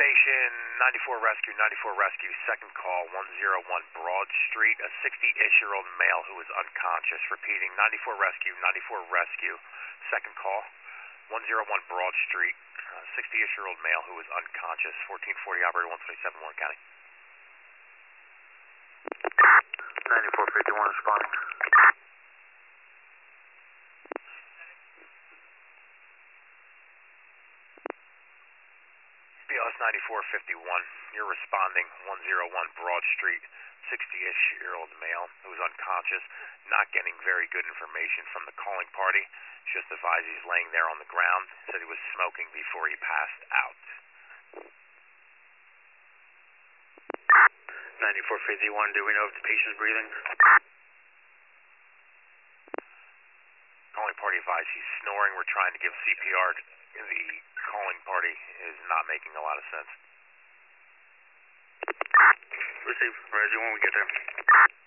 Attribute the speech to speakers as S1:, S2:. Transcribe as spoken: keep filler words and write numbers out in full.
S1: station, ninety-four Rescue, ninety-four Rescue, second call, one oh one Broad Street, a sixty-ish-year-old male who is unconscious. Repeating, ninety-four Rescue, ninety-four Rescue, second call, one oh one Broad Street, a sixty-ish-year-old male who is unconscious. fourteen forty, operator one twenty-seven, Warren County.
S2: ninety-four fifty-one responding.
S1: B L S ninety-four fifty-one, you're responding, one oh one Broad Street, sixty-ish-year-old male who is unconscious, not getting very good information from the calling party. Just advised he's laying there on the ground, said he was smoking before he passed out.
S2: ninety-four fifty-one, do we know if the patient's breathing?
S1: Calling party advised he's snoring. We're trying to give C P R. The calling party is not making a lot of sense.
S2: Receive. Roger, when we get there.